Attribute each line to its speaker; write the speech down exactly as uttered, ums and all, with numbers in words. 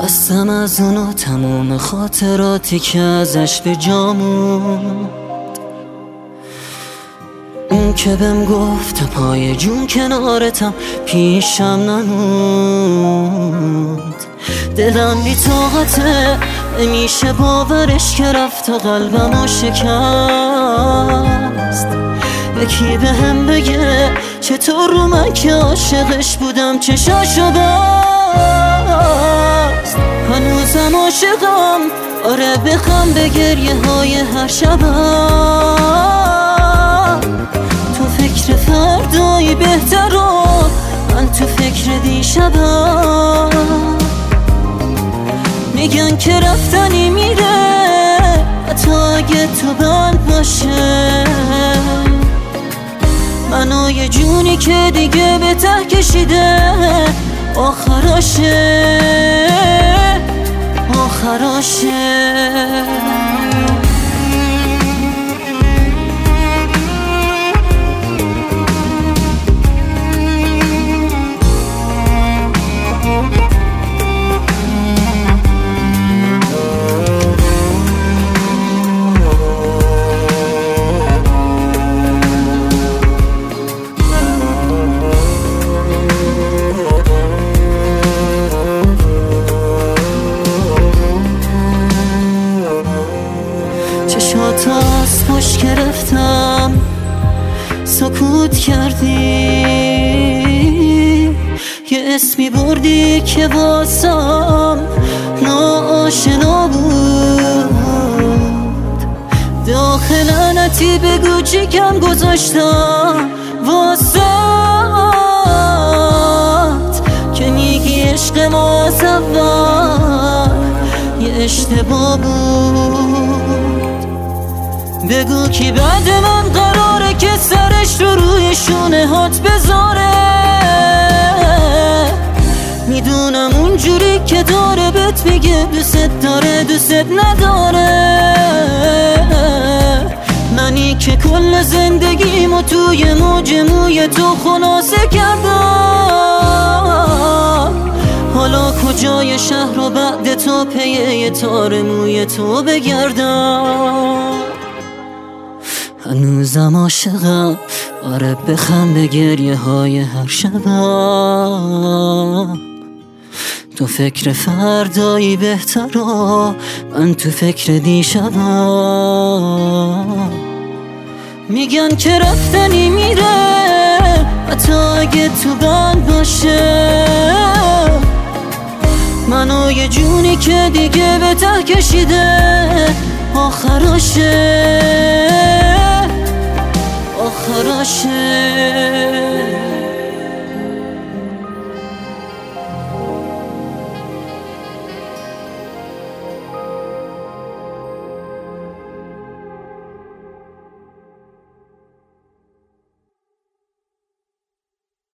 Speaker 1: خستم از اونو تمام خاطراتی که ازش به جامون، اون که بهم گفت پای جون کنارتم پیشم نموند. دلم بی طاقته نمیشه باورش که رفت و قلبمو شکست. یکی به هم بگه چطور رو من که عاشقش بودم چشاشو بست. هنوزم عاشقم، آره بخم به گریه های هر شبم. تو فکر فردایی بهتر و من تو فکر دیشبم. میگن که رفتنی میره حتی اگه تو بند باشه. منو یه جونی که دیگه به ته کشیده آخراشه آخراشه. چشات از پشت گرفتم سکوت کردی، یه اسمی بردی که واسم ناآشنا بود. داخل لعنتی بگو چی کم گذاشتم واسط که میگی عشق ما از اول یه اشتباه بود. بگو کی بعد من قراره که سرش رو روی شونه هات بذاره. میدونم اونجوری که داره بهت میگه دوست داره دوست نداره. منی که کل زندگیمو توی موج موی تو خلاصه کردم. حالا کجای شهر و بعد تو پیه تار موی تو بگردم. هنوزم عاشقم، آره بخم به گریه های هر شبم. تو فکر فردایی بهتر و من تو فکر دیشبم. میگن که رفتنی میره حتی اگه تو بند باشه. منو یه جونی که دیگه به ته کشیده آخراشه آخراشه.